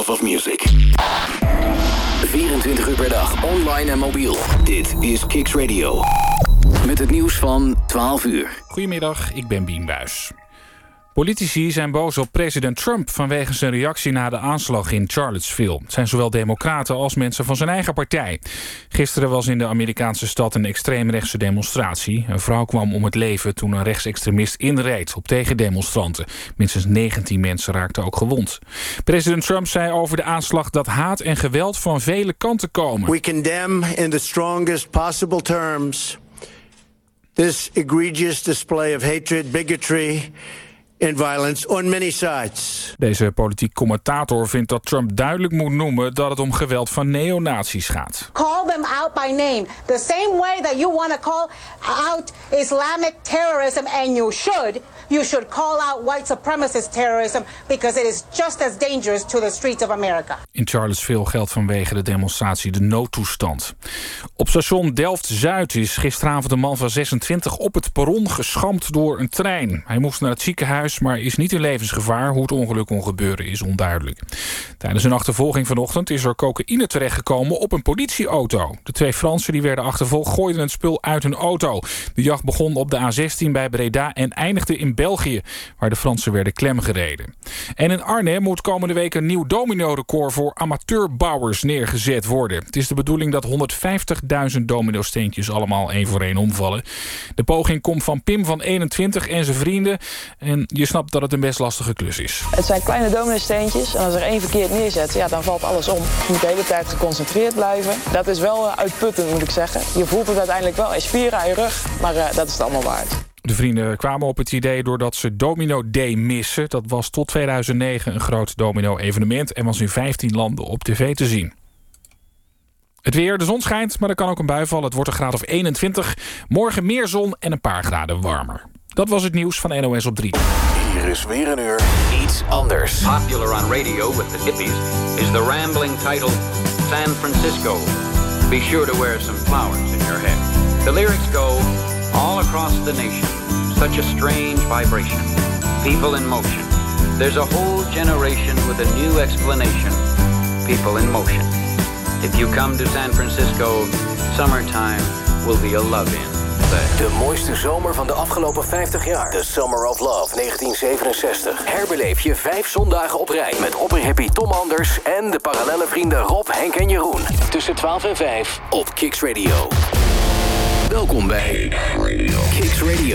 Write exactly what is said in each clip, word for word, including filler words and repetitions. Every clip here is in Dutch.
love of music. vierentwintig uur per dag, online en mobiel. Dit is Kicks Radio. Met het nieuws van twaalf uur. Goedemiddag, ik ben Bien Buijs. Politici zijn boos op president Trump vanwege zijn reactie na de aanslag in Charlottesville. Het zijn zowel democraten als mensen van zijn eigen partij. Gisteren was in de Amerikaanse stad een extreemrechtse demonstratie. Een vrouw kwam om het leven toen een rechtsextremist inreed op tegendemonstranten. Minstens negentien mensen raakten ook gewond. President Trump zei over de aanslag dat haat en geweld van vele kanten komen. We condemn in the strongest possible terms this egregious display of hatred, bigotry and violence on many sides. Deze politiek commentator vindt dat Trump duidelijk moet noemen dat het om geweld van neonazies gaat. Call them out by name. The same way that you want to call out Islamic terrorism, and you should, you should call out white supremacist terrorism because it is just as dangerous to the streets of America. In Charlottesville geldt vanwege de demonstratie de noodtoestand. Op station Delft-Zuid is gisteravond een man van zesentwintig op het perron geschampt door een trein. Hij moest naar het ziekenhuis, maar is niet in levensgevaar. Hoe het ongeluk kon gebeuren is onduidelijk. Tijdens een achtervolging vanochtend is er cocaïne terechtgekomen op een politieauto. De twee Fransen die werden achtervolgd gooiden het spul uit hun auto. De jacht begon op de A zestien bij Breda en eindigde in België, waar de Fransen werden klemgereden. En in Arnhem moet komende week een nieuw domino-record voor amateurbouwers neergezet worden. Het is de bedoeling dat honderdvijftigduizend dominosteentjes allemaal één voor één omvallen. De poging komt van Pim van eenentwintig en zijn vrienden. En je snapt dat het een best lastige klus is. Het zijn kleine dominosteentjes en als er één verkeerd neerzet, ja, dan valt alles om. Je moet de hele tijd geconcentreerd blijven. Dat is wel uitputtend, moet ik zeggen. Je voelt het uiteindelijk wel in spieren aan je rug, maar uh, dat is het allemaal waard. De vrienden kwamen op het idee doordat ze Domino Day missen. Dat was tot tweeduizend negen een groot domino-evenement en was in vijftien landen op tv te zien. Het weer, de zon schijnt, maar er kan ook een bui vallen. Het wordt een graad of eenentwintig. Morgen meer zon en een paar graden warmer. Dat was het nieuws van N O S op drie. Hier is weer een uur iets anders. Popular on radio with the hippies is the rambling title San Francisco. Be sure to wear some flowers in your hair. The lyrics go all across the nation. Such a strange vibration. People in motion. There's a whole generation with a new explanation. People in motion. If you come to San Francisco, summertime will be a love-in. De mooiste zomer van de afgelopen vijftig jaar. The Summer of Love negentien zevenenzestig. Herbeleef je vijf zondagen op rij met opperhappy Tom Anders en de parallelle vrienden Rob, Henk en Jeroen. Tussen twaalf en vijf op Kicks Radio. Welkom bij Kicks Radio.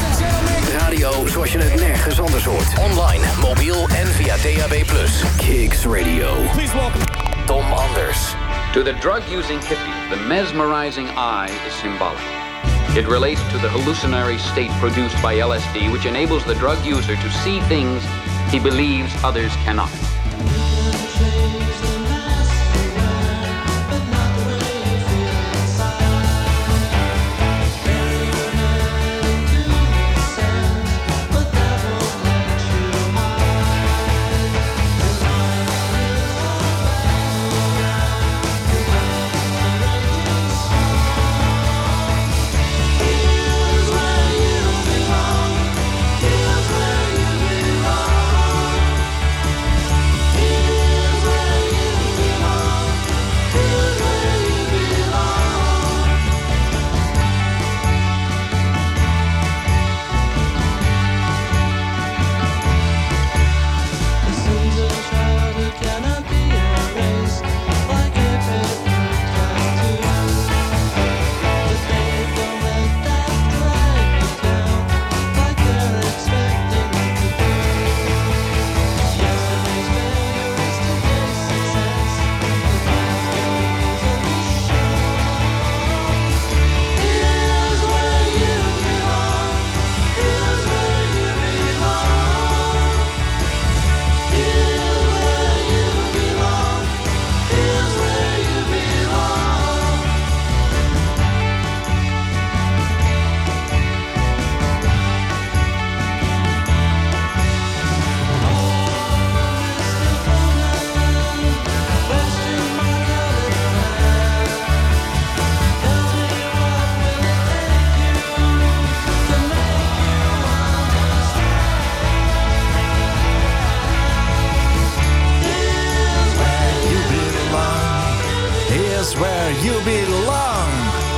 Radio zoals je het nergens anders hoort. Online, mobiel en via D A B plus. Kicks Radio. Please welcome Tom Anders. To the drug-using hippie, the mesmerizing eye is symbolic. It relates to the hallucinatory state produced by L S D, which enables the drug user to see things he believes others cannot. Where Where You Belong.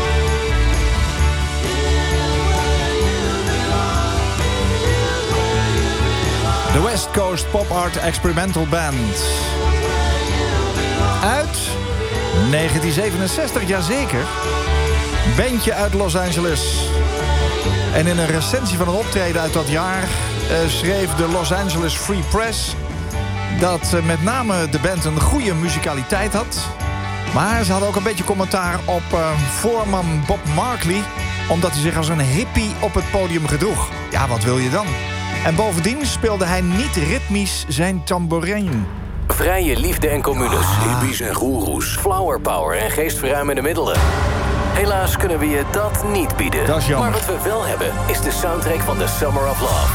De West Coast Pop Art Experimental Band. Uit negentien zevenenzestig, jazeker. Bandje uit Los Angeles. En in een recensie van een optreden uit dat jaar uh, schreef de Los Angeles Free Press dat uh, met name de band een goede muzikaliteit had. Maar ze hadden ook een beetje commentaar op uh, voorman Bob Marley, omdat hij zich als een hippie op het podium gedroeg. Ja, wat wil je dan? En bovendien speelde hij niet ritmisch zijn tamboerijn. Vrije liefde en communes, hippies en goeroes, flower power en geestverruimende middelen. Helaas kunnen we je dat niet bieden. Dat is jammer. Maar wat we wel hebben, is de soundtrack van The Summer of Love.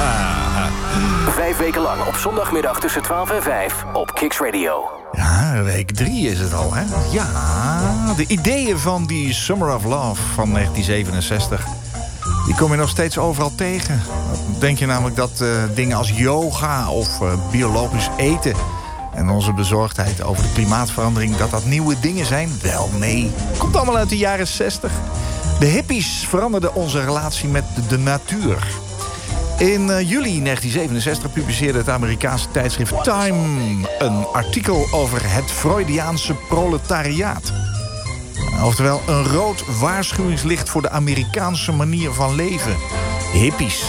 Vijf weken lang op zondagmiddag tussen twaalf en vijf op Kicks Radio. Ja, week drie is het al, hè? Ja, de ideeën van die Summer of Love van negentien zevenenzestig... die kom je nog steeds overal tegen. Denk je namelijk dat uh, dingen als yoga of uh, biologisch eten en onze bezorgdheid over de klimaatverandering, dat dat nieuwe dingen zijn? Wel, nee. Komt allemaal uit de jaren zestig. De hippies veranderden onze relatie met de, de natuur. In uh, juli negentien zevenenzestig publiceerde het Amerikaanse tijdschrift Time een artikel over het Freudiaanse proletariaat. Oftewel een rood waarschuwingslicht voor de Amerikaanse manier van leven. Hippies.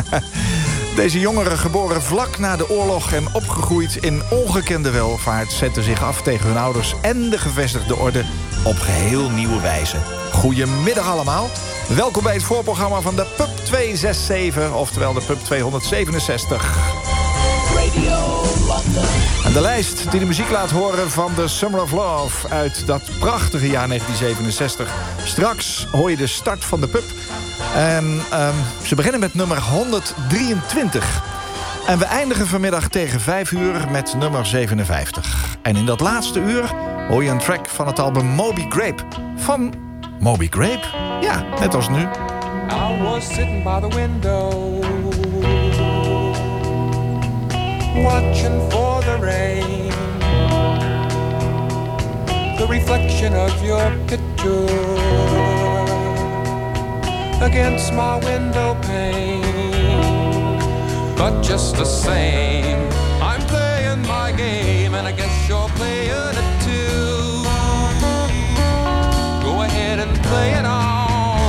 Deze jongeren, geboren vlak na de oorlog en opgegroeid in ongekende welvaart, zetten zich af tegen hun ouders en de gevestigde orde op geheel nieuwe wijze. Goedemiddag allemaal. Welkom bij het voorprogramma van de Pub tweehonderdzesenenzestig, oftewel de Pub tweehonderdzevenenzestig. Radio London. En de lijst die de muziek laat horen van The Summer of Love uit dat prachtige jaar negentien zevenenzestig. Straks hoor je de start van de pub. En um, ze beginnen met nummer honderddrieëntwintig. En we eindigen vanmiddag tegen vijf uur met nummer zevenenvijftig. En in dat laatste uur hoor je een track van het album Moby Grape. Van Moby Grape? Ja, net als nu. I was sitting by the window, watching for the rain, the reflection of your picture against my window pane. But just the same, I'm playing my game, and I guess you're playing it too. Go ahead and play it on.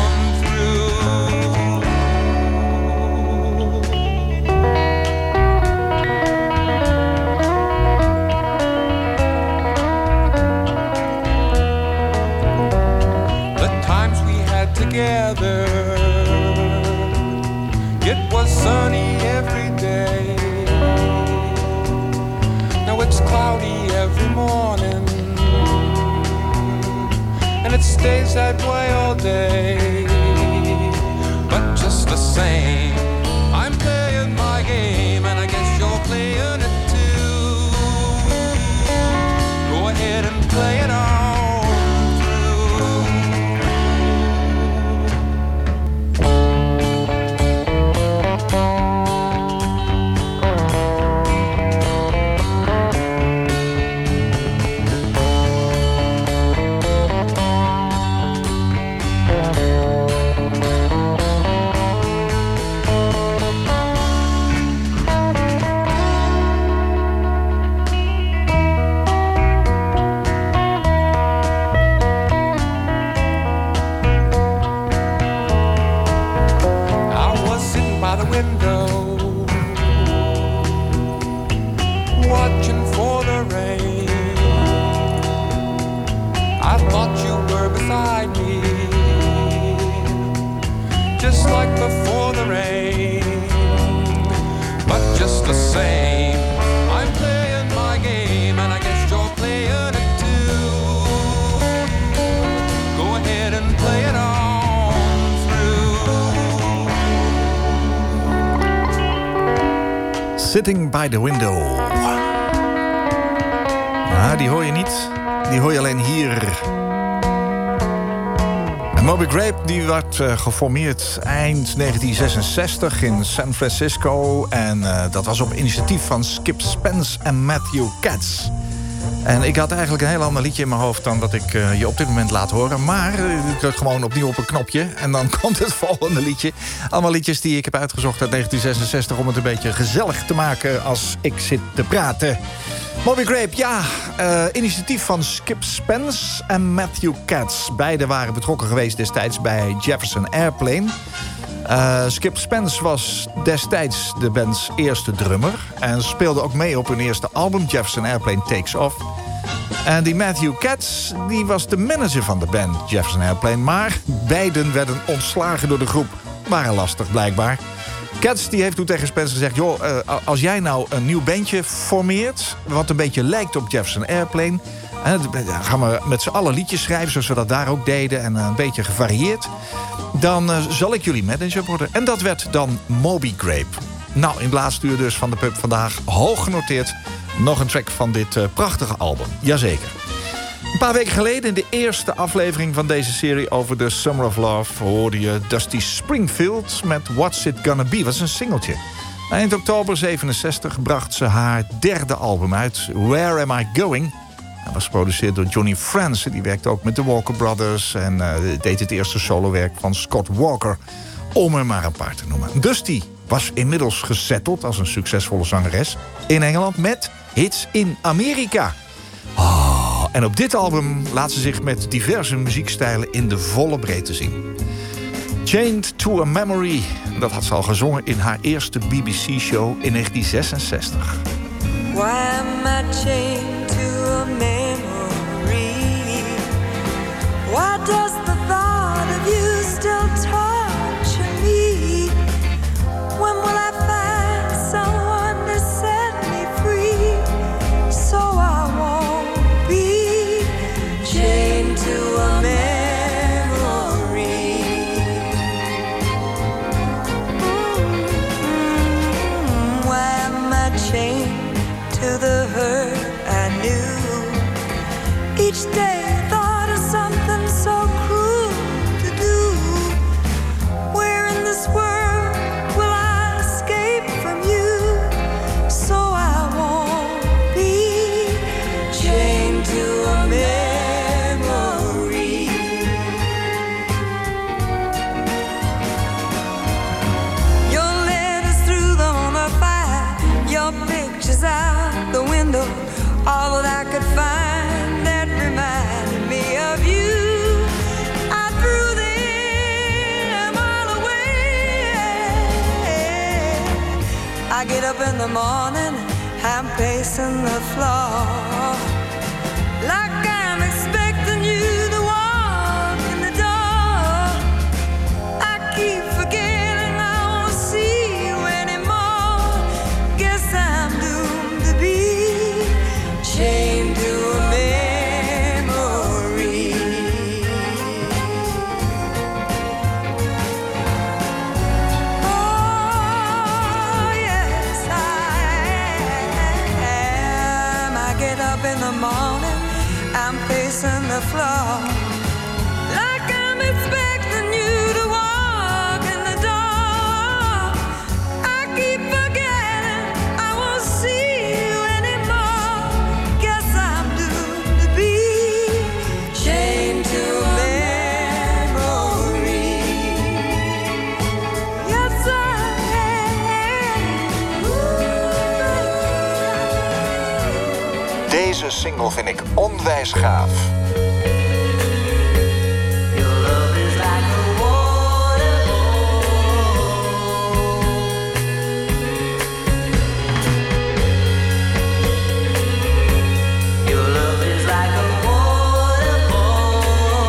Together, it was sunny every day. Now it's cloudy every morning, and it stays that way all day. But just the same, I'm playing my game, and I guess you're playing it too. Go ahead and play it on. Sitting by the Window. Nou, die hoor je niet. Die hoor je alleen hier. En Moby Grape die werd uh, geformeerd eind negentien zesenzestig in San Francisco. En uh, dat was op initiatief van Skip Spence en Matthew Katz. En ik had eigenlijk een heel ander liedje in mijn hoofd dan dat ik uh, je op dit moment laat horen. Maar uh, ik druk gewoon opnieuw op een knopje en dan komt het volgende liedje. Allemaal liedjes die ik heb uitgezocht uit negentien zesenzestig... om het een beetje gezellig te maken als ik zit te praten. Moby Grape, ja, uh, initiatief van Skip Spence en Matthew Katz. Beiden waren betrokken geweest destijds bij Jefferson Airplane. Uh, Skip Spence was destijds de band's eerste drummer en speelde ook mee op hun eerste album, Jefferson Airplane Takes Off. En die Matthew Katz, die was de manager van de band Jefferson Airplane, maar beiden werden ontslagen door de groep. Waren lastig blijkbaar. Katz die heeft toen tegen Spence gezegd, joh, uh, als jij nou een nieuw bandje formeert, wat een beetje lijkt op Jefferson Airplane, en dan gaan we met z'n allen liedjes schrijven, zoals we dat daar ook deden, en een beetje gevarieerd, dan uh, zal ik jullie manager worden. En dat werd dan Moby Grape. Nou, in het laatste uur dus van de pub vandaag, hoog genoteerd, nog een track van dit uh, prachtige album. Jazeker. Een paar weken geleden, in de eerste aflevering van deze serie over The Summer of Love, hoorde je Dusty Springfield met What's It Gonna Be. Dat is een singeltje. Eind oktober zevenenzestig bracht ze haar derde album uit, Where Am I Going? Dat was geproduceerd door Johnny Franzen. Die werkte ook met de Walker Brothers en uh, deed het eerste solowerk van Scott Walker, om er maar een paar te noemen. Dusty was inmiddels gesetteld als een succesvolle zangeres in Engeland met hits in Amerika. Oh, en op dit album laat ze zich met diverse muziekstijlen in de volle breedte zien. Chained to a Memory, dat had ze al gezongen in haar eerste B B C-show in negentien zesenzestig. Why am I chained to a memory? Why does the thought of you still torture me? When will I find someone to set me free? So I won't be chained to a memory. Mm-hmm. Why am I chained to the hurt I knew? Each day I thought of something so cruel to do. Where in this world will I escape from you? So I won't be chained to a memory. Your letters threw them on the fire, your pictures out the window, all that I could find that reminded me of you. I threw them all away. I get up in the morning, I'm pacing the floor, like I'm expecting you to walk in the door. I keep forgetting I won't see you anymore. Guess I'm doomed to be chained to a memory. Oh, yes, I am. I get up in the morning, I'm pacing the floor, like I'm expecting you to walk in the door. I keep forgetting I won't see you anymore. Guess I'm doomed to be chained to a memory. Yes, I am. Deze single vind ik onwijs gaaf. Your love is like a waterfall. Your love is like a waterfall.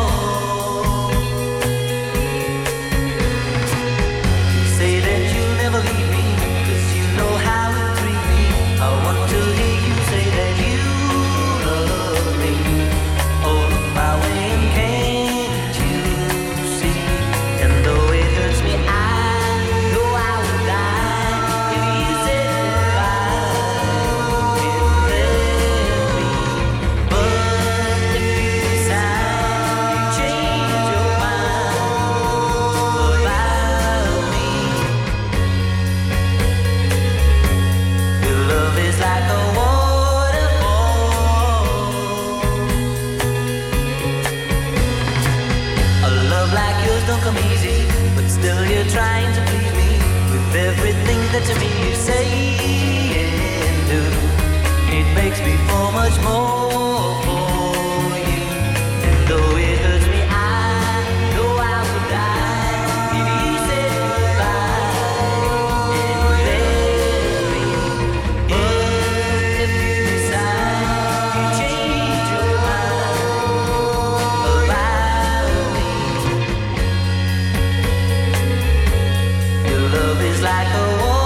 You say that you'll never leave me, 'cause you know how to treat me. I want to hear you say that you love me. Oh, my so much more for you. And though it hurts me, I know I would die if you said goodbye and left me. But if you decide you change your mind about me, your love is like a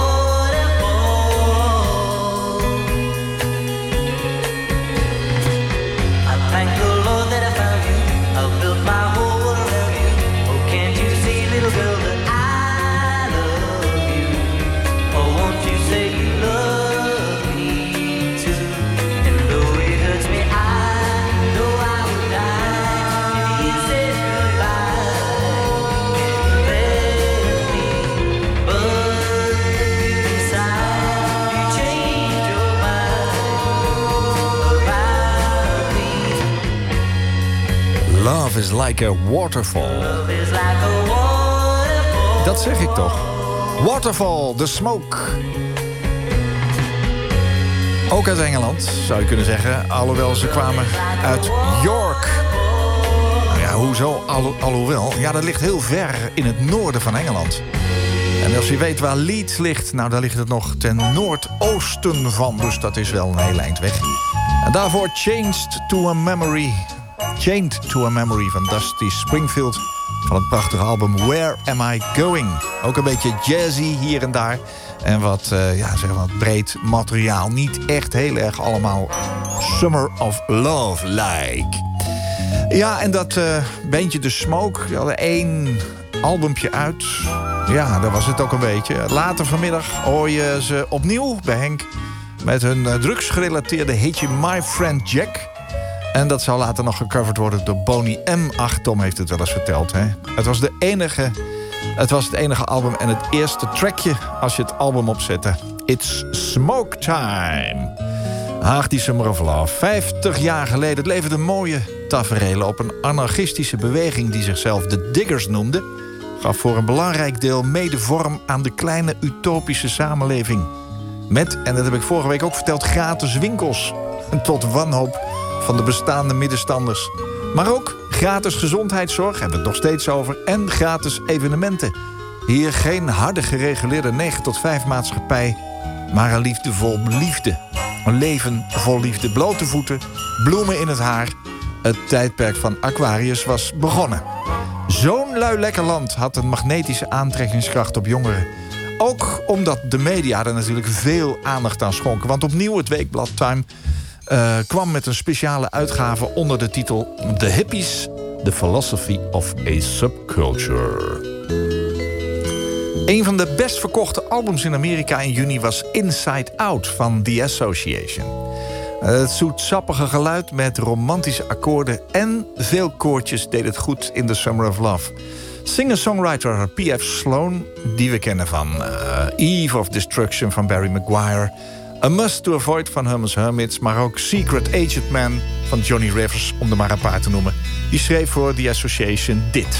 Love is like a waterfall. Dat zeg ik toch. Waterfall, The Smoke. Ook uit Engeland, zou je kunnen zeggen. Alhoewel ze kwamen uit York. Nou ja, hoezo? Alho- alhoewel. Ja, dat ligt heel ver in het noorden van Engeland. En als je weet waar Leeds ligt, nou, daar ligt het nog ten noordoosten van. Dus dat is wel een heel eind weg. En daarvoor Changed to a Memory. Chained to a Memory van Dusty Springfield. Van het prachtige album Where Am I Going? Ook een beetje jazzy hier en daar. En wat, uh, ja, zeg maar, breed materiaal. Niet echt heel erg allemaal Summer of Love-like. Ja, en dat uh, bandje The Smoke, die hadden één albumpje uit. Ja, dat was het ook een beetje. Later vanmiddag hoor je ze opnieuw bij Henk met hun uh, drugsgerelateerde hitje My Friend Jack. En dat zou later nog gecoverd worden door Boney M. Ach, Tom heeft het wel eens verteld, hè? Het was, de enige, het was het enige album en het eerste trackje als je het album opzette. It's Smoke Time. Ach, die Summer of Love. Vijftig jaar geleden. Het leverde mooie taferelen op een anarchistische beweging die zichzelf de Diggers noemde. Gaf voor een belangrijk deel mede vorm aan de kleine utopische samenleving. Met, en dat heb ik vorige week ook verteld, gratis winkels. En tot wanhoop van de bestaande middenstanders. Maar ook gratis gezondheidszorg, hebben we het nog steeds over, en gratis evenementen. Hier geen harde gereguleerde negen tot vijf maatschappij, maar een liefde vol liefde. Een leven vol liefde. Blote voeten, bloemen in het haar. Het tijdperk van Aquarius was begonnen. Zo'n lui lekker land had een magnetische aantrekkingskracht op jongeren. Ook omdat de media er natuurlijk veel aandacht aan schonken. Want opnieuw het weekblad Time uh, kwam met een speciale uitgave onder de titel The Hippies, The Philosophy of a Subculture. Een van de best verkochte albums in Amerika in juni was Inside Out van The Association. Het zoetsappige geluid met romantische akkoorden en veel koortjes deed het goed in The Summer of Love. Singer-songwriter P F Sloan, die we kennen van uh, Eve of Destruction van Barry Maguire, A Must to Avoid van Herman's Hermits, maar ook Secret Agent Man van Johnny Rivers, om er maar een paar te noemen. Die schreef voor The Association dit.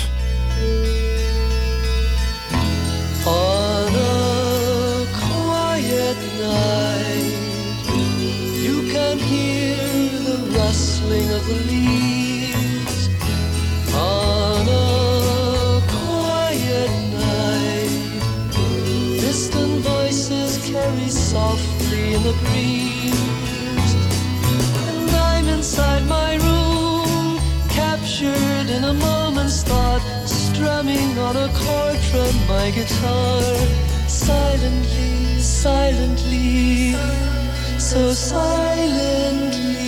On a quiet night, you can hear the rustling of the leaves. On a quiet night, distant voices carry softly in the breeze. And I'm inside my room, captured in a moment's thought, strumming on a chord from my guitar, silently, silently, so silently.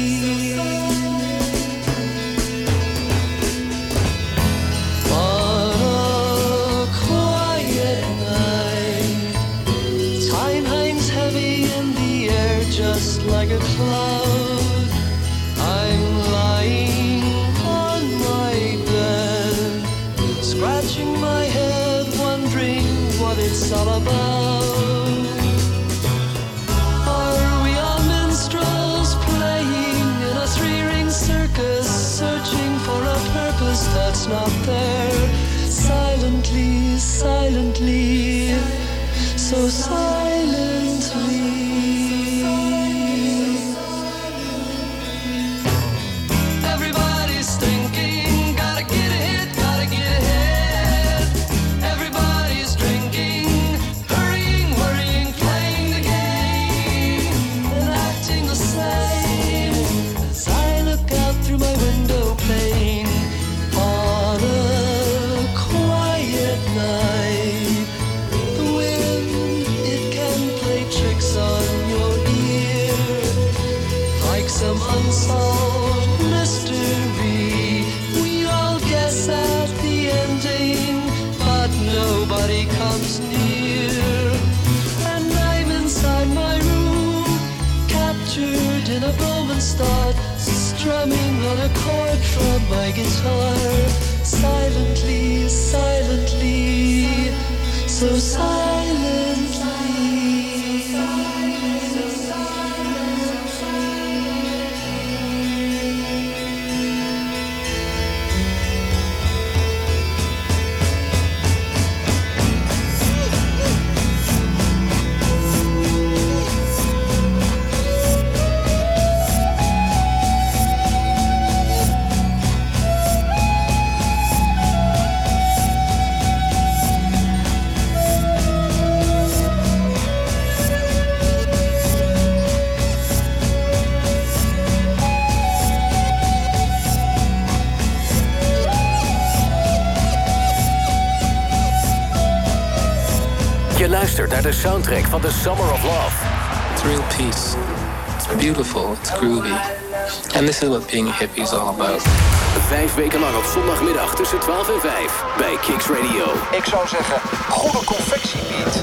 On a quiet night, time hangs heavy in the air just like a cloud. I'm lying on my bed, scratching my head, wondering what it's all about. Are we all minstrels playing in a three-ring circus, searching for a purpose that's not there? Silently, silently, so silently. some unsolved mystery. We all guess at the ending, but nobody comes near. And I'm inside my room, captured in a moment's thought, strumming on a chord from my guitar. Silently, silently, so silently. Je luistert naar de soundtrack van The Summer of Love. It's real peace. It's beautiful. It's groovy. And this is what being a hippie is all about. Vijf weken lang op zondagmiddag tussen twaalf en vijf bij Kicks Radio. Ik zou zeggen, goede confectiebeat.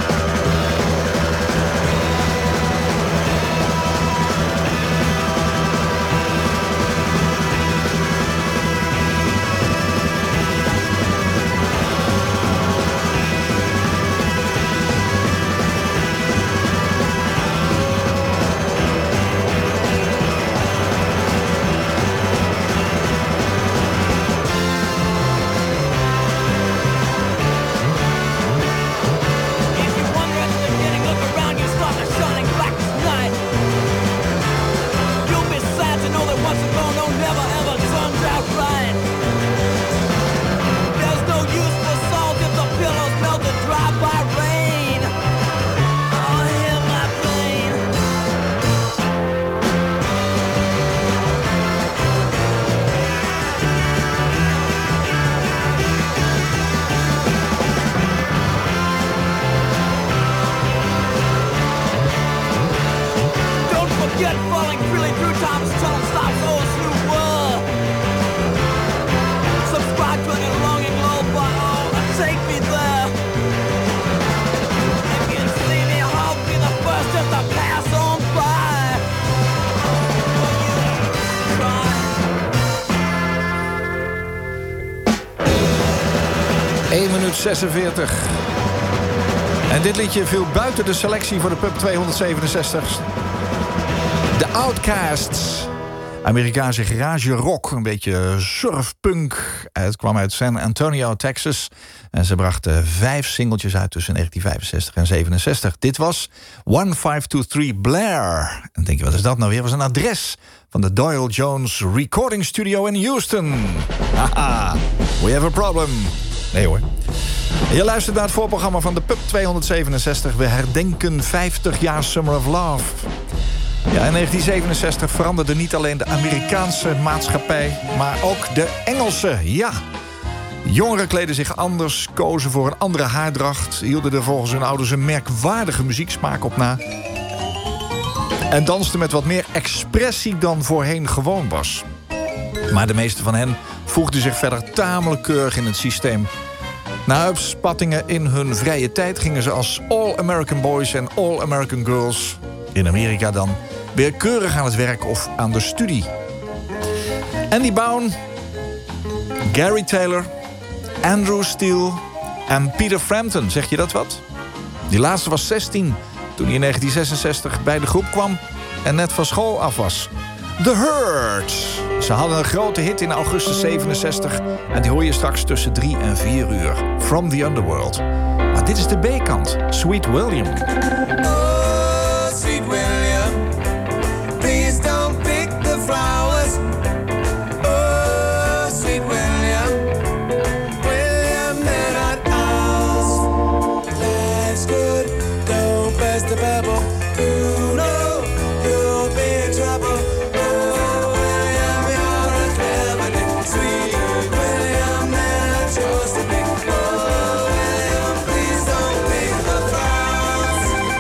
één minuut zesenveertig. En dit liedje viel buiten de selectie voor de Pub tweehonderdzevenenzestig. The Outcasts. Amerikaanse garage rock, een beetje surfpunk. Het kwam uit San Antonio, Texas. En ze brachten vijf singeltjes uit tussen negentien vijfenzestig en zevenenzestig. Dit was one five two three Blair. En dan denk je, wat is dat nou weer? Dat was een adres van de Doyle Jones Recording Studio in Houston. Haha, we have a problem. Nee hoor. Je luistert naar het voorprogramma van de Pub tweehonderdzevenenzestig. We herdenken vijftig jaar Summer of Love. Ja, in negentien zevenenzestig veranderde niet alleen de Amerikaanse maatschappij, maar ook de Engelse, ja. Jongeren kleden zich anders, kozen voor een andere haardracht, hielden er volgens hun ouders een merkwaardige muzieksmaak op na en dansten met wat meer expressie dan voorheen gewoon was. Maar de meeste van hen voegden zich verder tamelijk keurig in het systeem. Na uitspattingen in hun vrije tijd gingen ze als All-American Boys en All-American Girls, in Amerika dan, weer keurig aan het werk of aan de studie. Andy Bown, Gary Taylor, Andrew Steele en Peter Frampton, zeg je dat wat? Die laatste was zestien toen hij in negentien zesenzestig bij de groep kwam en net van school af was. The Hurts. Ze hadden een grote hit in augustus zevenenzestig en die hoor je straks tussen drie en vier uur. From the Underworld. Maar dit is de B-kant. Sweet William. Oh, Sweet William, please don't pick the flowers. Oh, Sweet William, William, they're not ours. Life's good, don't burst the bubble. Ooh, no, you'll be in trouble. Oh, William, you're a clever dick. Sweet William, they're not yours to pick. Oh, William, please don't pick the flowers.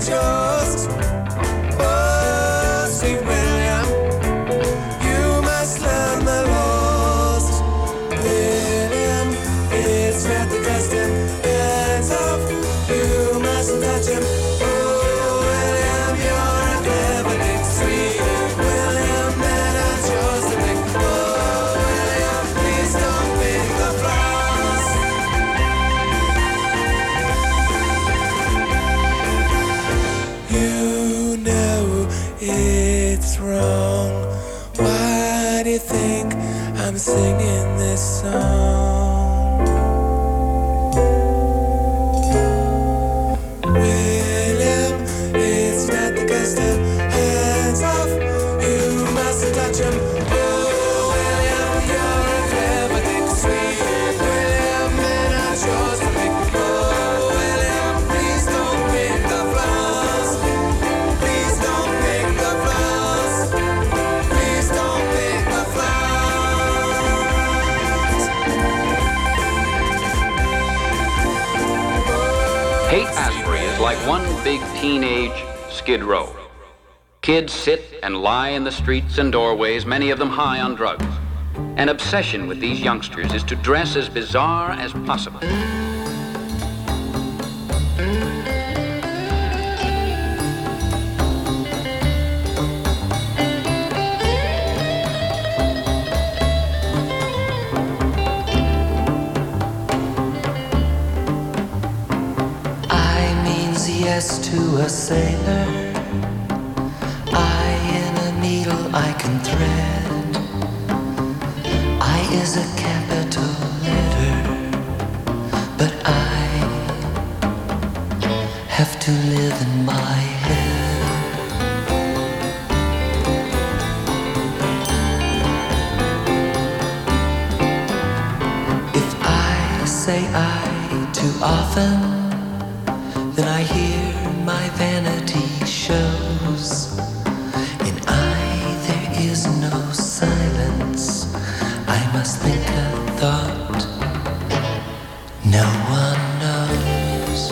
not yours. Oh, sweet William, you must learn the laws. William, it's not the custom. Hands off, you mustn't touch him. Oh, William, you're a clever big sweet William, they're not yours to pick. Oh, William, please don't pick the flowers. You know it's wrong. Why do you think I'm singing this song? William, it's not the custom. Hands off, you mustn't touch him. Oh, William, you're a clever dick, sweet William, they're not yours to pick. Oh, William, please don't pick the flowers. Please don't pick the flowers. Please don't pick the flowers. Haight-Ashbury is like one big teenage Skid Row. Kids sit and lie in the streets and doorways, many of them high on drugs. An obsession with these youngsters is to dress as bizarre as possible. I means yes to a sailor. I in a needle I can thread. I is a capital letter, but I have to live in my head. If I say I too often, then I hear my vanity shows. In I there is no silence. I must think a thought no one knows.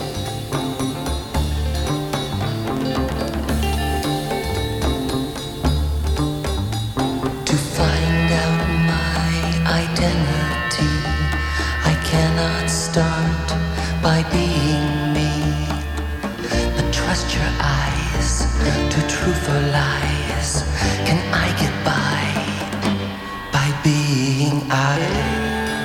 To find out my identity, I cannot start by being me. But trust your eyes to truth or lies. Can I get by by being I?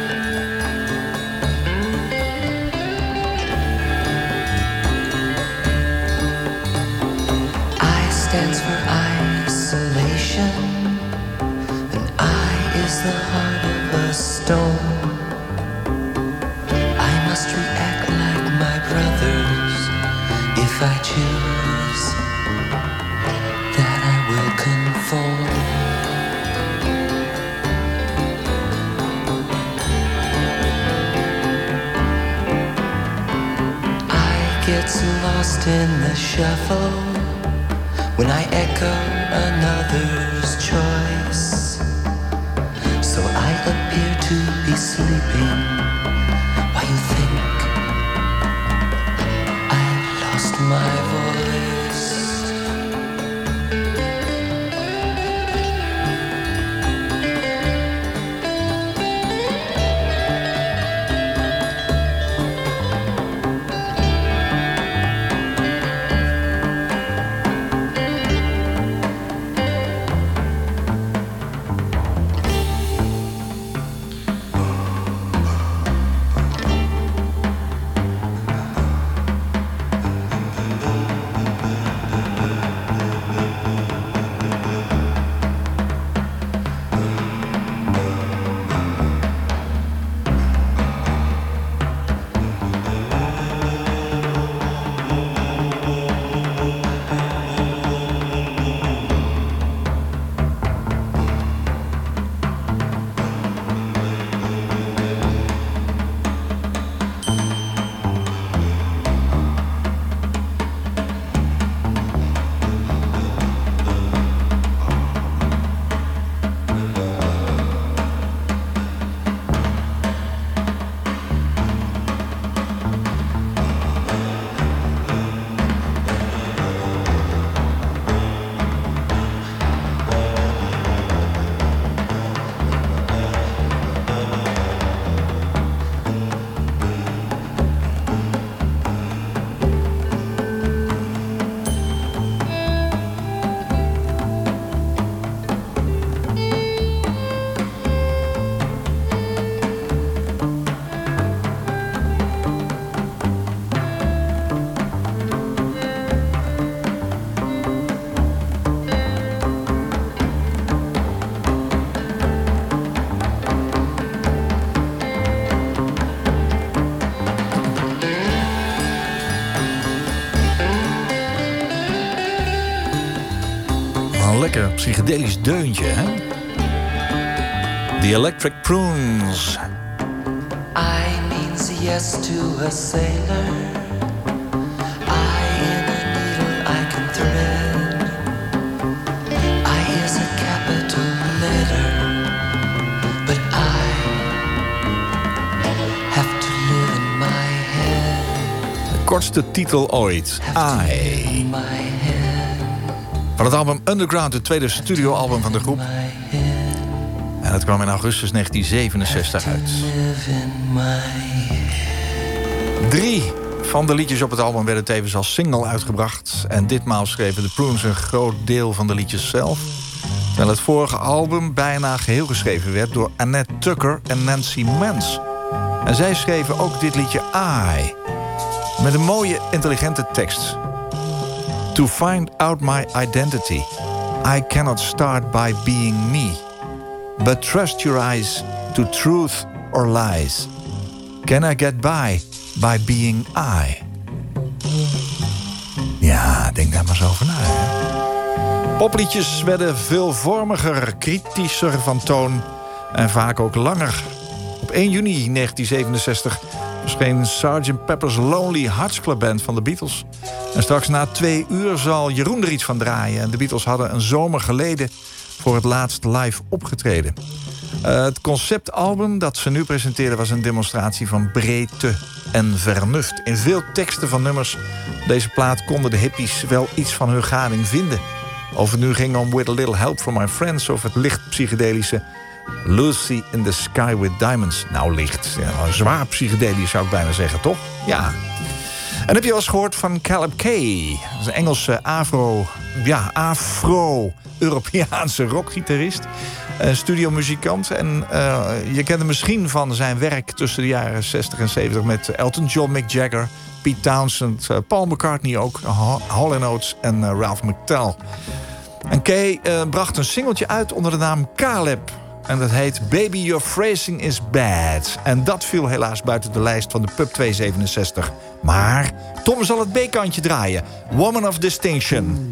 I stands for isolation, and I is the heart of a stone. I must react like my brothers if I choose that I will conform. I get lost in the shuffle when I echo another's choice. So I appear to be sleeping while you think I've lost my voice. lekker psychedelisch deuntje, hè? The Electric Prunes. I means yes to a sailor. I in a needle I can thread. I is a capital letter, but I have to live in my head. De kortste titel ooit. I. Van het album Underground, het tweede studioalbum van de groep. En dat kwam in augustus negentien zevenenzestig uit. Drie van de liedjes op het album werden tevens als single uitgebracht. En ditmaal schreven de Prunes een groot deel van de liedjes zelf. Terwijl het vorige album bijna geheel geschreven werd door Annette Tucker en Nancy Mans. En zij schreven ook dit liedje I. Met een mooie, intelligente tekst. To find out my identity, I cannot start by being me. But trust your eyes to truth or lies. Can I get by by being I? Ja, denk daar maar eens over na. Hè? Popliedjes werden veelvormiger, kritischer van toon en vaak ook langer. Op één juni negentien zevenenzestig verscheen sergeant Pepper's Lonely Hearts Club Band van de Beatles. En straks na twee uur zal Jeroen er iets van draaien. En de Beatles hadden een zomer geleden voor het laatst live opgetreden. Uh, het conceptalbum dat ze nu presenteerden was een demonstratie van breedte en vernuft. In veel teksten van nummers op deze plaat konden de hippies wel iets van hun gading vinden. Of het nu ging om With a Little Help from My Friends of het licht psychedelische Lucy in the Sky with Diamonds. Nou, licht. Ja, zwaar psychedelisch zou ik bijna zeggen, toch? Ja. En heb je wel eens gehoord van Caleb Kay? Dat is een Engelse afro... Ja, afro-Europeaanse rockgitarist. Een studiomuzikant. En uh, je kent hem misschien van zijn werk tussen de jaren zestig en zeventig... met Elton John, Mick Jagger, Pete Townsend, uh, Paul McCartney ook... Hall and Oates en uh, Ralph McTell. En Kay uh, bracht een singeltje uit onder de naam Caleb... En dat heet Baby Your Phrasing is Bad. En dat viel helaas buiten de lijst van de Pub tweehonderdzevenenzestig. Maar Tom zal het B-kantje draaien. Woman of Distinction.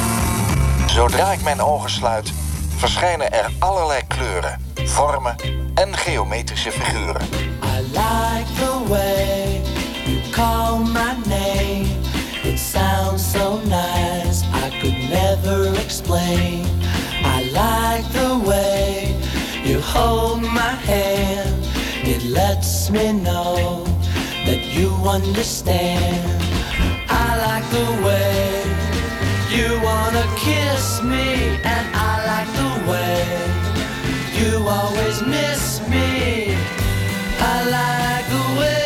Zodra ik mijn ogen sluit, verschijnen er allerlei kleuren, vormen en geometrische figuren. I like the way you call my name. It sounds so nice, I could never explain. I like the way you hold my hand. It lets me know that you understand. I like the way you wanna kiss me, and I like the way you always miss me. I like the way.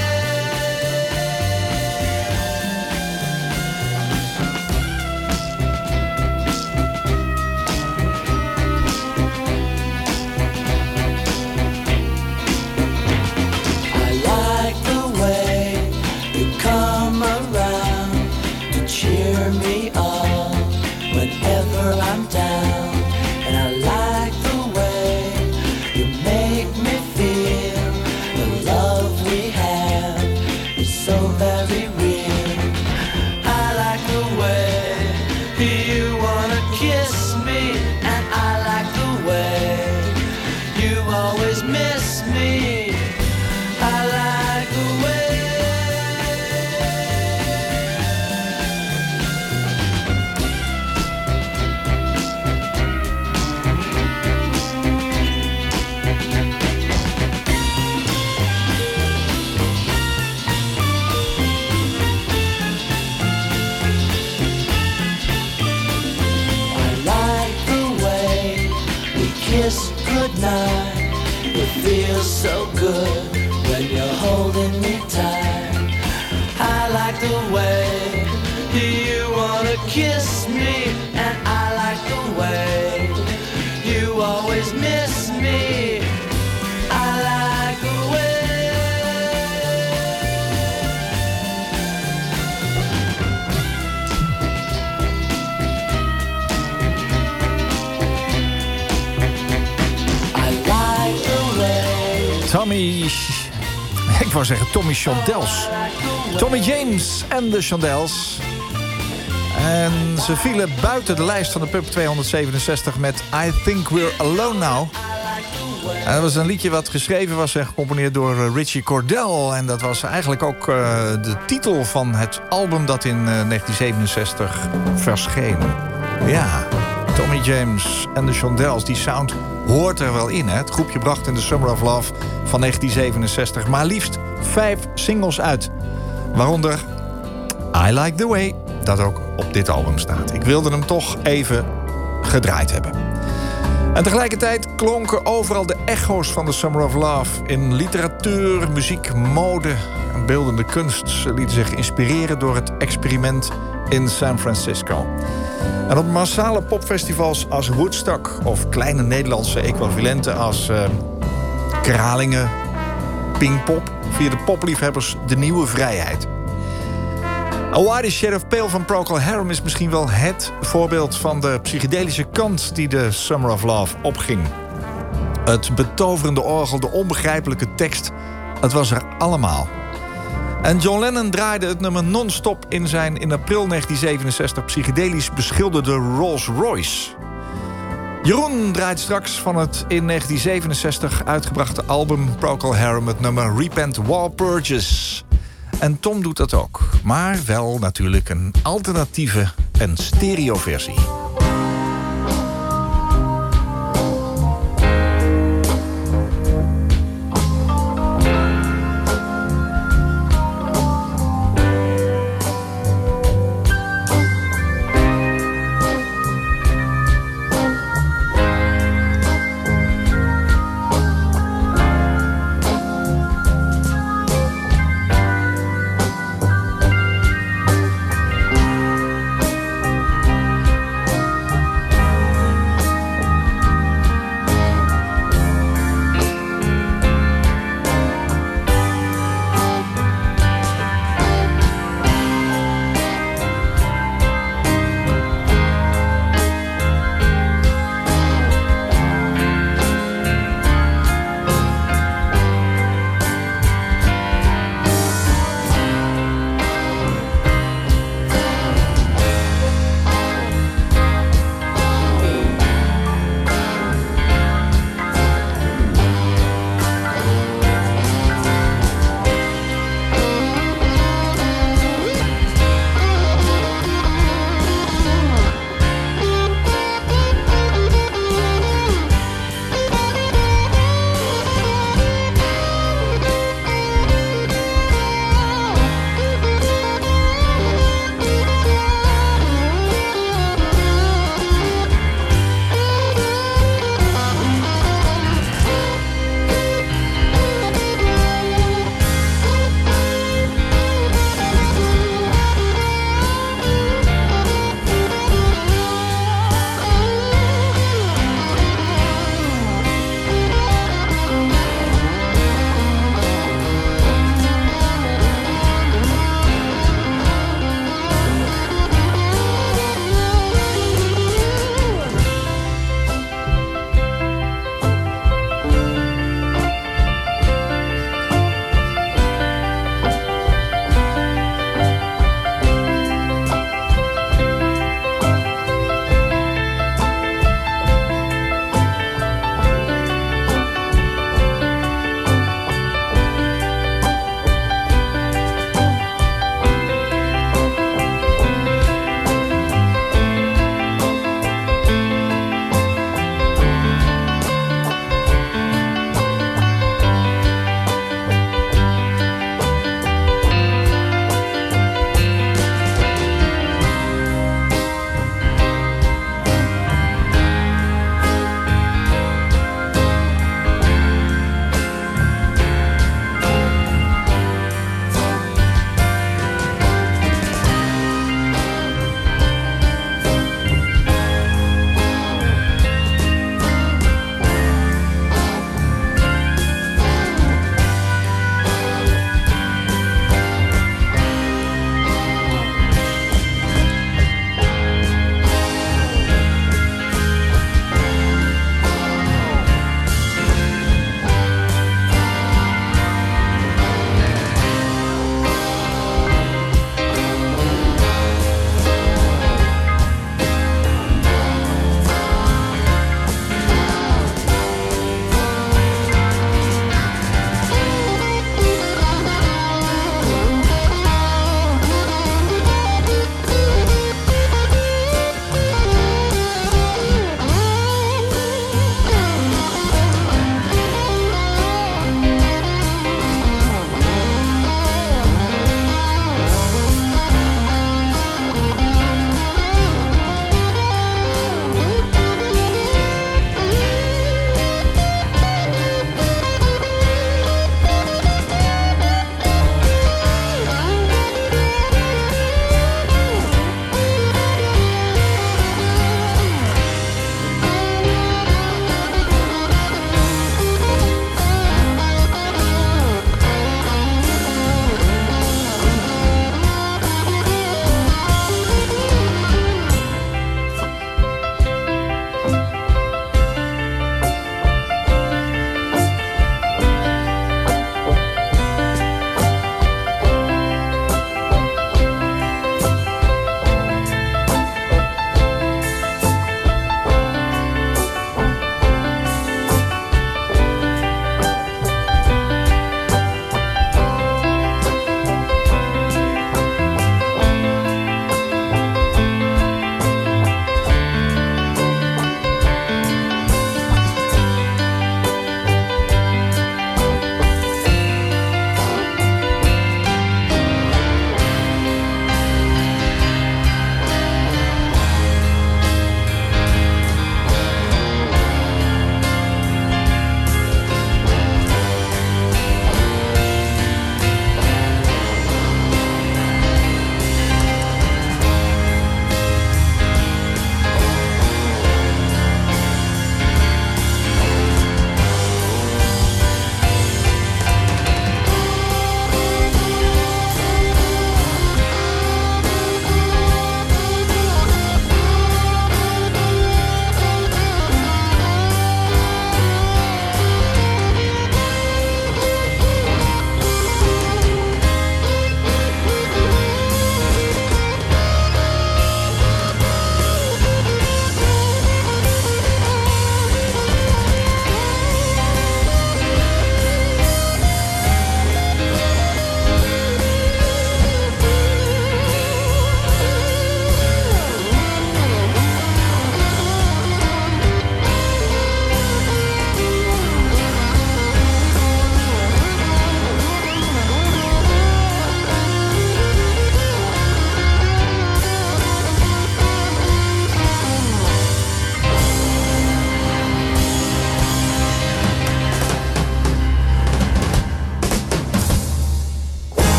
I like the way you come around to cheer me up whenever I'm down. And I like the way you make me feel the love we have is so very real. I like the way you wanna kiss me, and I like the way you always miss me. I like the way. Kiss goodnight. It feels so good when you're holding me tight. I like the way you wanna kiss me, and I like the way you always miss me. I like the way. Tommy... Ik wou zeggen Tommy Shondells. Tommy James en de Shondells. En ze vielen buiten de lijst van de Pub tweehonderdzevenenzestig met I Think We're Alone Now. En dat was een liedje wat geschreven was en gecomponeerd door Richie Cordell. En dat was eigenlijk ook uh, de titel van het album dat in uh, negentien zevenenzestig verscheen. Ja, Tommy James en de Shondells, die sound hoort er wel in. Hè? Het groepje bracht in de Summer of Love van negentien zevenenzestig maar liefst vijf singles uit. Waaronder I Like The Way, dat ook op dit album staat. Ik wilde hem toch even gedraaid hebben. En tegelijkertijd klonken overal de echo's van de Summer of Love. In literatuur, muziek, mode en beeldende kunst. Ze lieten zich inspireren door het experiment in San Francisco. En op massale popfestivals als Woodstock of kleine Nederlandse equivalenten als uh, Kralingen, Pinkpop, vierden popliefhebbers de nieuwe vrijheid. A White Shade of Pale van Procol Harum is misschien wel het voorbeeld van de psychedelische kant die de Summer of Love opging. Het betoverende orgel, de onbegrijpelijke tekst, het was er allemaal. En John Lennon draaide het nummer non-stop in zijn in april negentien zevenenzestig psychedelisch beschilderde Rolls Royce. Jeroen draait straks van het in negentien zevenenzestig uitgebrachte album Procol Harum het nummer Repent Walpurgis. En Tom doet dat ook, maar wel natuurlijk een alternatieve en stereoversie.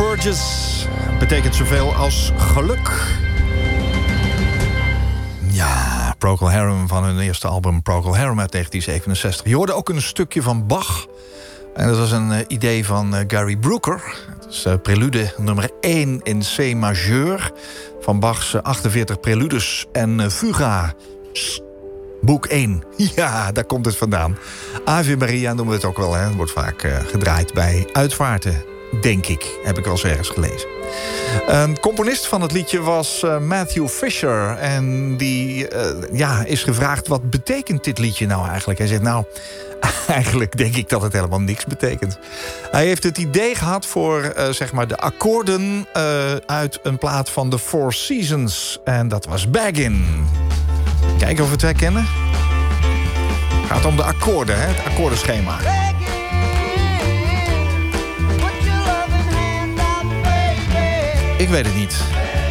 Purges betekent zoveel als geluk. Ja, Procol Harum van hun eerste album Procol Harum uit negentien zevenenzestig. Je hoorde ook een stukje van Bach. En dat was een uh, idee van uh, Gary Brooker. Het is uh, prelude nummer één in C majeur van Bach's uh, achtenveertig preludes en uh, fuga. Boek één. Ja, daar komt het vandaan. Ave Maria noemen we het ook wel. Hè. Het wordt vaak uh, gedraaid bij uitvaarten, denk ik. Heb ik wel eens ergens gelezen. Een componist van het liedje was uh, Matthew Fisher. En die uh, ja, is gevraagd, wat betekent dit liedje nou eigenlijk? Hij zegt, nou, eigenlijk denk ik dat het helemaal niks betekent. Hij heeft het idee gehad voor uh, zeg maar de akkoorden uh, uit een plaat van The Four Seasons. En dat was Baggin'. Kijken of we het herkennen. Het gaat om de akkoorden, hè? Het akkoordenschema. Ik weet het niet.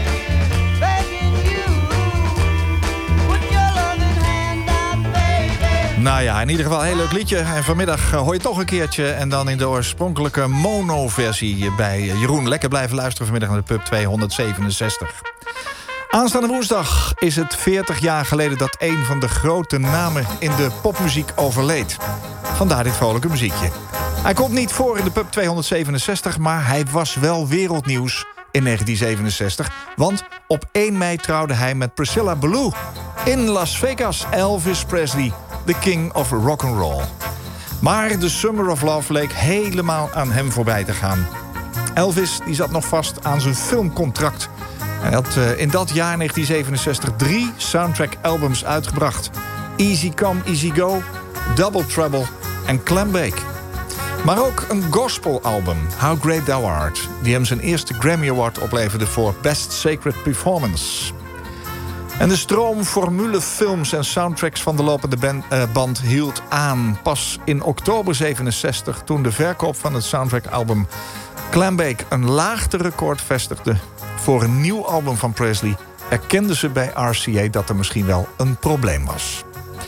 Nou ja, in ieder geval een heel leuk liedje. En vanmiddag hoor je toch een keertje. En dan in de oorspronkelijke mono-versie bij Jeroen. Lekker blijven luisteren vanmiddag naar de Pub tweehonderdzevenenzestig. Aanstaande woensdag is het veertig jaar geleden dat een van de grote namen in de popmuziek overleed. Vandaar dit vrolijke muziekje. Hij komt niet voor in de Pub tweehonderdzevenenzestig, maar hij was wel wereldnieuws in negentien zevenenzestig. Want op één mei trouwde hij met Priscilla Ballou in Las Vegas. Elvis Presley, the king of rock'n'roll. Maar de Summer of Love leek helemaal aan hem voorbij te gaan. Elvis die zat nog vast aan zijn filmcontract. Hij had uh, in dat jaar negentien zevenenzestig drie soundtrack-albums uitgebracht. Easy Come, Easy Go, Double Trouble en Clambake. Maar ook een gospelalbum, How Great Thou Art, die hem zijn eerste Grammy Award opleverde voor Best Sacred Performance. En de stroom formulefilms en soundtracks van de lopende band, uh, band hield aan. Pas in oktober zevenenzestig, toen de verkoop van het soundtrack-album Clambake een laagterecord vestigde voor een nieuw album van Presley, erkenden ze bij R C A dat er misschien wel een probleem was.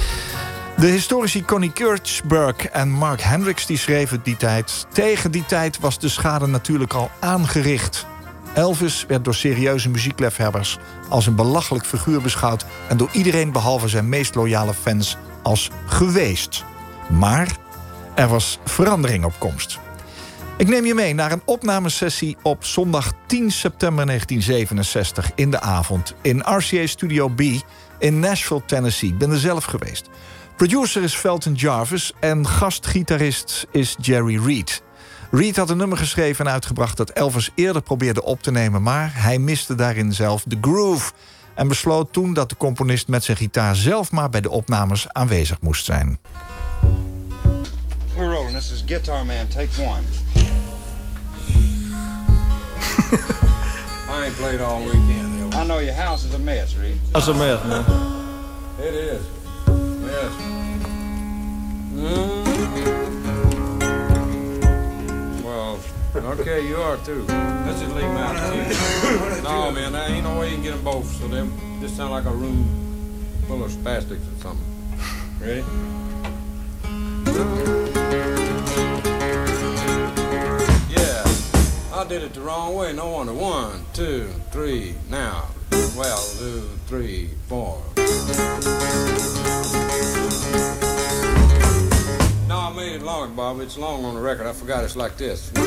De historici Connie Kirchberg en Mark Hendricks die schreven die tijd. Tegen die tijd was de schade natuurlijk al aangericht. Elvis werd door serieuze muziekliefhebbers als een belachelijk figuur beschouwd en door iedereen behalve zijn meest loyale fans als geweest. Maar er was verandering op komst. Ik neem je mee naar een opnamesessie op zondag tien september negentien zevenenzestig in de avond in R C A Studio B in Nashville, Tennessee. Ik ben er zelf geweest. Producer is Felton Jarvis en gastgitarist is Jerry Reed. Reed had een nummer geschreven en uitgebracht dat Elvis eerder probeerde op te nemen, maar hij miste daarin zelf de groove en besloot toen dat de componist met zijn gitaar zelf maar bij de opnames aanwezig moest zijn. We're rolling. This is Guitar Man, take one. I ain't played all weekend. I know your house is a mess, Reed. That's a mess, man. It is. Yes. Mm. Well, okay, you are too. Let's just leave them out. No, man, there ain't no way you can get them both. So they just sound like a room full of spastics or something. Ready? Yeah, I did it the wrong way. No wonder. One, two, three, now. Well, two, three, four. No, I made it long, Bob. It's long on the record. I forgot it's like this. I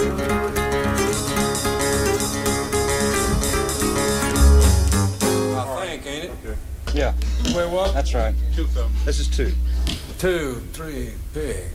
think, ain't it? Okay. Yeah. Wait, what? That's right. Two thumbs. This is two. Two, three, big.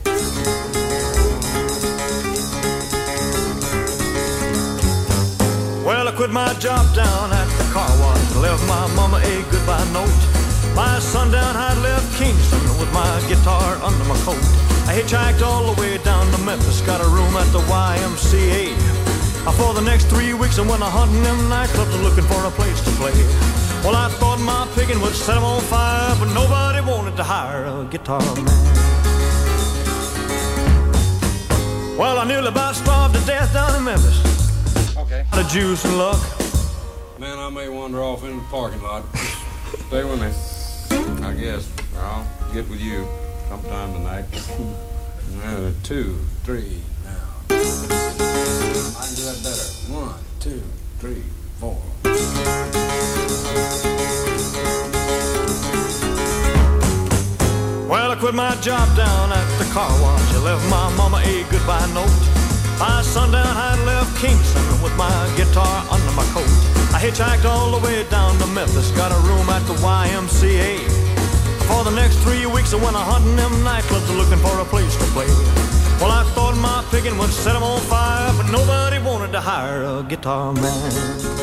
Well, I quit my job down at the car wash. Left my mama a goodbye note. By sundown, I'd left Kingston with my guitar under my coat. I hitchhiked all the way down to Memphis. Got a room at the Y M C A. For the next three weeks, I went a hunting them nightclubs looking for a place to play. Well, I thought my picking would set them on fire, but nobody wanted to hire a guitar man. Well, I nearly about starved to death down in Memphis. Okay. The juice and luck. Man, I may wander off in the parking lot. Stay with me. I guess I'll get with you sometime tonight. Uh, two, three, now. I can do that better. One, two, three, four. Well, I quit my job down at the car wash. I left my mama a goodbye note. By sundown, I left Kingston with my guitar under my coat. I hitchhiked all the way down to Memphis, got a room at the Y M C A. For the next three weeks, I went a hunting them nightclubs looking for a place to play. Well, I thought my picking would set them on fire, but nobody wanted to hire a guitar man.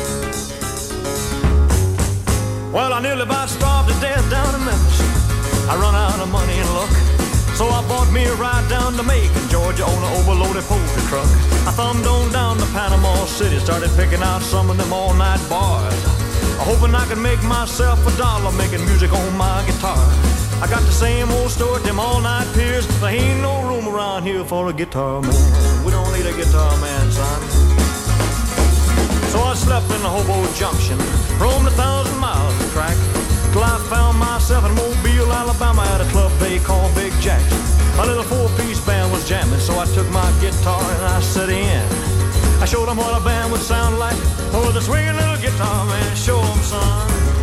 Well, I nearly about starved to death down in Memphis. I run out of money and luck, so I bought me a ride down to Macon, Georgia on an overloaded poultry truck. I thumbed on down to Panama City, started picking out some of them all-night bars, hoping I could make myself a dollar making music on my guitar. I got the same old story at them all-night piers. There ain't no room around here for a guitar man. We don't need a guitar man, son. So I slept in the Hobo Junction, roamed a thousand miles of track, till I found myself in Mobile, Alabama, at a club they call Big Jack. A little four-piece band was jamming, so I took my guitar and I set in. I showed them what a band would sound like. Oh, the swinging little guitar man, show them, son.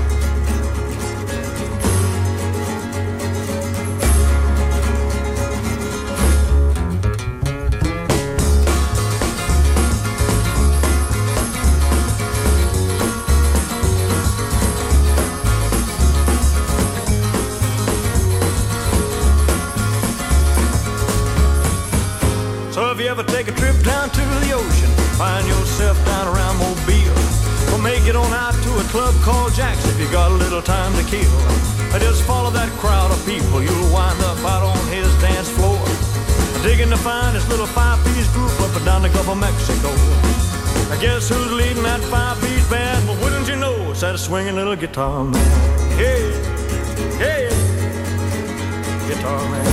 If you ever take a trip down to the ocean, find yourself down around Mobile, well, make it on out to a club called Jack's if you got a little time to kill. I just follow that crowd of people, you'll wind up out on his dance floor, digging to find this little five-piece group up and down the Gulf of Mexico. I guess who's leading that five-piece band? Well, wouldn't you know, it's that swinging little guitar man. Yeah, yeah, guitar man.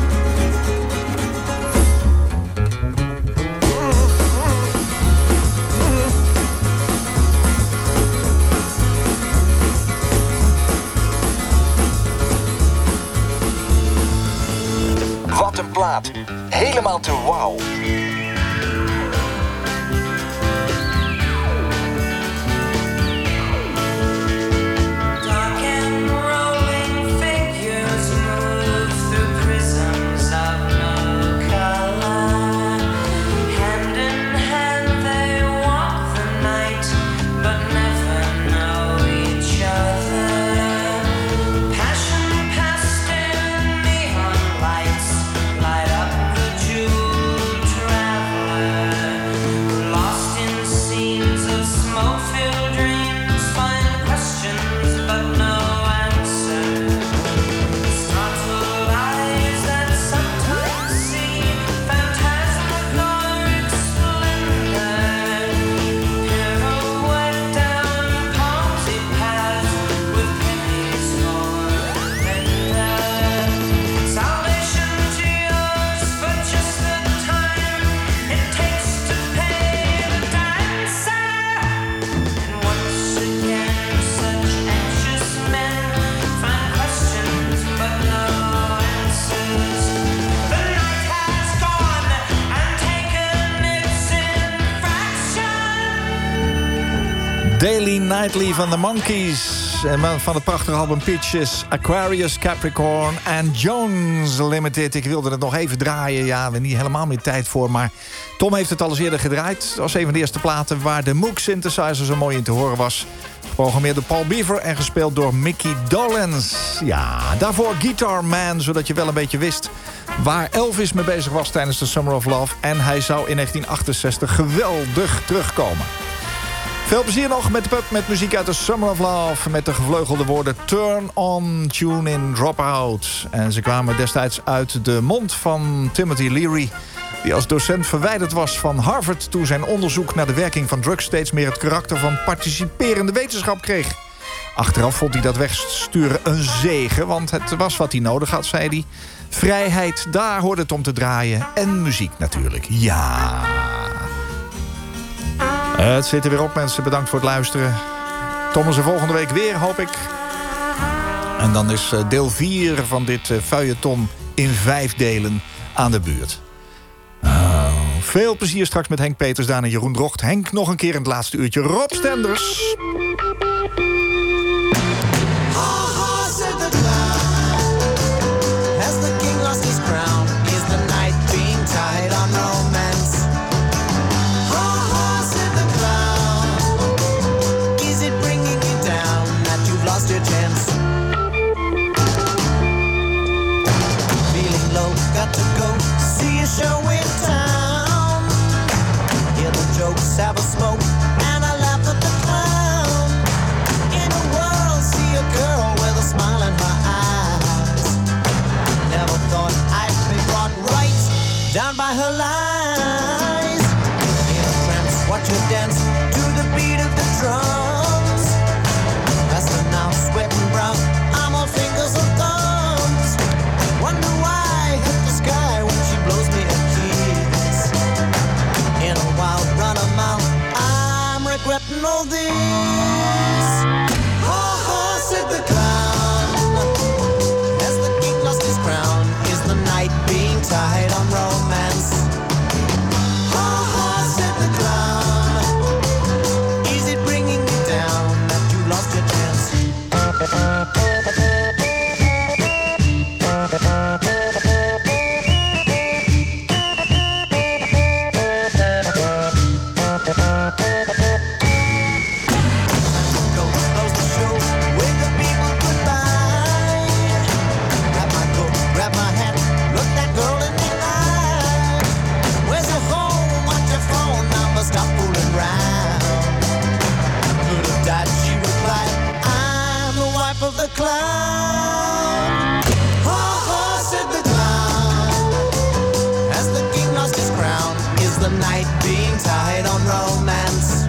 Wat een plaat. Helemaal te wauw. Daily Nightly van de Monkees. En van het prachtige album Pitches, Aquarius, Capricorn en Jones Limited. Ik wilde het nog even draaien. Ja, we hebben niet helemaal meer tijd voor. Maar Tom heeft het al eens eerder gedraaid. Dat was een van de eerste platen waar de Moog synthesizer zo mooi in te horen was. Geprogrammeerd door Paul Beaver en gespeeld door Mickey Dolenz. Ja, daarvoor Guitar Man, zodat je wel een beetje wist waar Elvis mee bezig was tijdens de Summer of Love. En hij zou in negentien achtenzestig geweldig terugkomen. Veel plezier nog met de pub met muziek uit de Summer of Love. Met de gevleugelde woorden Turn on, Tune in, Drop out. En ze kwamen destijds uit de mond van Timothy Leary, die als docent verwijderd was van Harvard toen zijn onderzoek naar de werking van drugs steeds meer het karakter van participerende wetenschap kreeg. Achteraf vond hij dat wegsturen een zegen, want het was wat hij nodig had, zei hij. Vrijheid, daar hoorde het om te draaien. En muziek natuurlijk, ja. Het zit er weer op, mensen. Bedankt voor het luisteren. Tom is er volgende week weer, hoop ik. En dan is deel vier van dit feuilleton in vijf delen aan de beurt. Oh, Veel plezier straks met Henk Peters, Daan en Jeroen Drocht. Henk nog een keer in het laatste uurtje. Rob Stenders. As the king lost his crown, is the night being tied on romance? Ha ha, said the clown. Is it bringing you down that you've lost your chance? Feeling low, got to go see a show in town. Hear the jokes, have a smoke, and I laugh at the clown. In a world, see a girl with a smile in her eyes. Never thought I'd be brought right down by her lies. In a trance, watch her dance to the beat of the drums. Faster now, sweating brown, I'm all fingers and thumbs. Wonder why I hit the sky when she blows me a kiss. In a wild run of mouth, I'm regretting all this. Ha ha, said the clown. As the king lost his crown, is the night being tied on romance? Ha ha, said the clown. Is it bringing you down that you lost your chance? Close the show, wave the people goodbye. Grab my coat, grab my hat, look that girl in the eye. Where's your home? What's your phone number? Stop fooling around. Could have died, she replied. I'm the wife of the clown. Ha ha, said the clown. As the king lost his crown, is the night being tied on romance?